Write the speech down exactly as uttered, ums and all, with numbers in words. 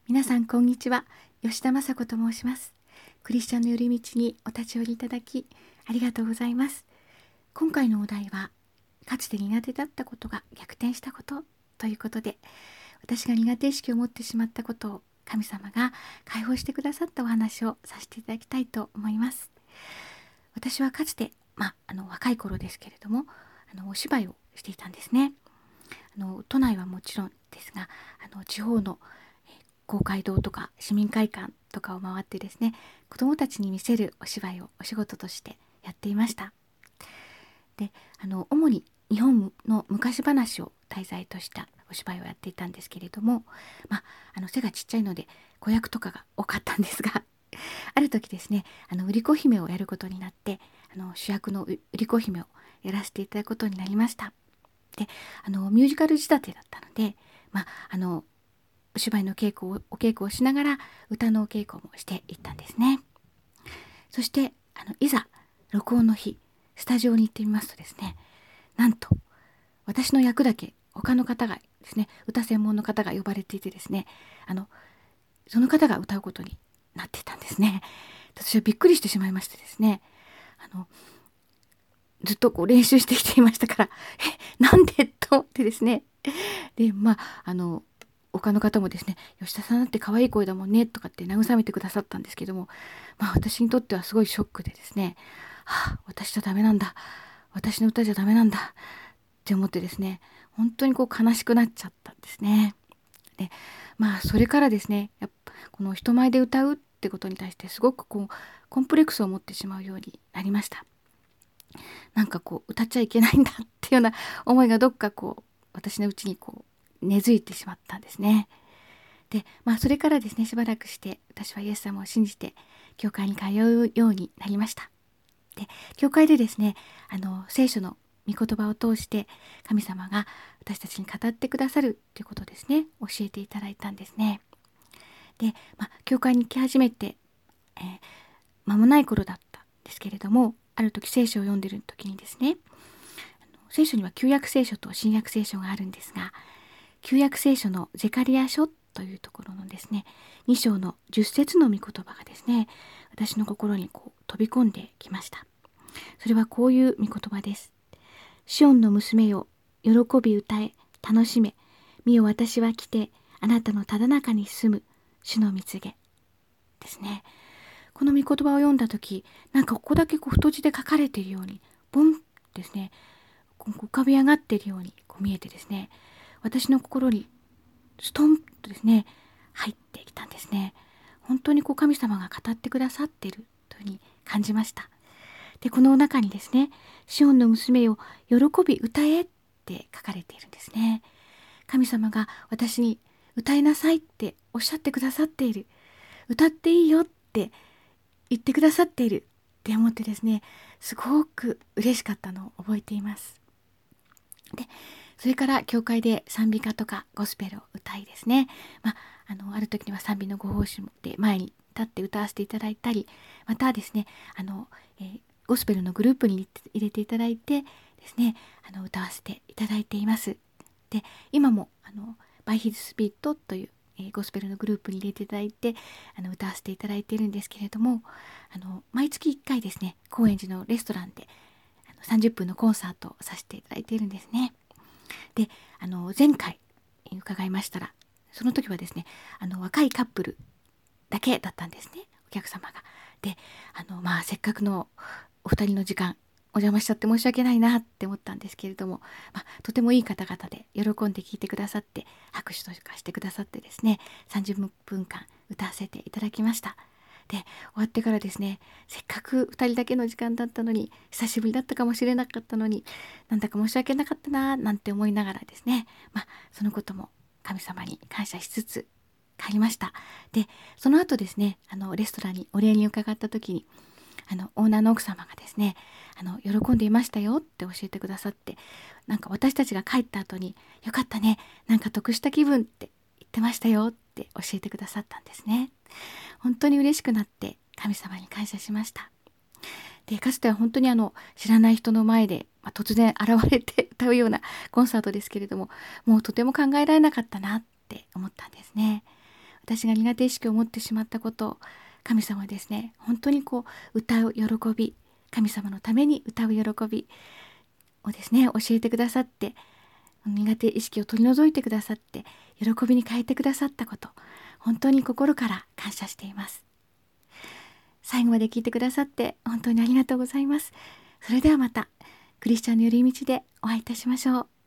皆さんこんにちは。吉田雅子と申します。クリスチャンの寄り道にお立ち寄りいただきありがとうございます。今回のお題は、かつて苦手だったことが逆転したことということで、私が苦手意識を持ってしまったことを神様が解放してくださったお話をさせていただきたいと思います。私はかつて、まあ、あの若い頃ですけれども、あのお芝居をしていたんですね。あの都内はもちろんですが、あの地方の公会堂とか市民会館とかを回ってですね、子どもたちに見せるお芝居をお仕事としてやっていました。で、あの主に日本の昔話を題材としたお芝居をやっていたんですけれども、まあ、あの背がちっちゃいので子役とかが多かったんですが、ある時ですね、あの売り子姫をやることになって、あの主役の売り子姫をやらせていただくことになりました。で、あのミュージカル仕立てだったので、まあ、あのお芝居の稽古をお稽古をしながら歌のお稽古もしていったんですね。そしてあのいざ録音の日、スタジオに行ってみますとですね、なんと私の役だけ他の方がですね、歌専門の方が呼ばれていてですね、あのその方が歌うことになっていたんですね。私はびっくりしてしまいましてですね、あのずっとこう練習してきていましたから、え、なんでと思ってですね。で、まああの他の方もですね、吉田さんだって可愛い声だもんねとかって慰めてくださったんですけども、まあ私にとってはすごいショックでですね、はあ、私じゃダメなんだ、私の歌じゃダメなんだって思ってですね、本当にこう悲しくなっちゃったんですね。で、まあそれからですね、やっぱこの人前で歌うってことに対してすごくこうコンプレックスを持ってしまうようになりました。なんかこう歌っちゃいけないんだっていうような思いがどっかこう私のうちにこう根付いてしまったんですね。で、まあそれからですね、しばらくして私はイエス様を信じて教会に通うようになりました。で、教会でですね、あの聖書の御言葉を通して神様が私たちに語ってくださるということをですね、教えていただいたんですね。で、まあ教会に行き始めて、えー、間もない頃だったんですけれども、ある時聖書を読んでいる時にですね、あの聖書には旧約聖書と新約聖書があるんですが、旧約聖書のゼカリア書というところのですね、に章のじゅっ節の御言葉がですね、私の心にこう飛び込んできました。それはこういう御言葉です。シオンの娘よ、喜び歌え、楽しめ。見よ、私は来て、あなたのただ中に住む主の蜜げですね。この御言葉を読んだとき、なんかここだけこう太字で書かれているように、ボンですね、こう浮かび上がっているようにこう見えてですね、私の心にストンとですね、入ってきたんですね。本当にこう神様が語ってくださっているというふうに感じました。で、この中にですね、シオンの娘よ、喜び歌えって書かれているんですね。神様が私に歌いなさいっておっしゃってくださっている。歌っていいよって言ってくださっているって思ってですね、すごく嬉しかったのを覚えています。で、それから教会で賛美歌とかゴスペルを歌いですね、まあ、あのある時には賛美のご奉仕で前に立って歌わせていただいたり、またですね、あの、えー、ゴスペルのグループに入れていただいてですね、あの歌わせていただいています。で、今もあのバイヒズスピリットという、えー、ゴスペルのグループに入れていただいてあの歌わせていただいているんですけれども、あの毎月いっかいですね、高円寺のレストランであのさんじゅっぷんのコンサートをさせていただいているんですね。で、あの前回伺いましたら、その時はですね、あの若いカップルだけだったんですね、お客様が。で、あのまあせっかくのお二人の時間お邪魔しちゃって申し訳ないなって思ったんですけれども、まあ、とてもいい方々で喜んで聞いてくださって拍手とかしてくださってですね、さんじゅっぷんかん歌わせていただきました。で、終わってからですね、せっかくふたりだけの時間だったのに、久しぶりだったかもしれなかったのに、なんだか申し訳なかったななんて思いながらですね、まあそのことも神様に感謝しつつ帰りました。で、その後ですね、あのレストランにお礼に伺った時に、あのオーナーの奥様がですね、あの喜んでいましたよって教えてくださって、なんか私たちが帰った後に、よかったね、なんか得した気分って言ってましたよって教えてくださったんですね。本当に嬉しくなって神様に感謝しました。で、かつては本当にあの知らない人の前で、まあ、突然現れて歌うようなコンサートですけれども、もうとても考えられなかったなって思ったんですね。 私が苦手意識を持ってしまったことを神様はですね、本当にこう歌う喜び、神様のために歌う喜びをですね、教えてくださって、苦手意識を取り除いてくださって、喜びに変えてくださったこと、本当に心から感謝しています。最後まで聞いてくださって本当にありがとうございます。それではまたクリスチャンの寄り道でお会いいたしましょう。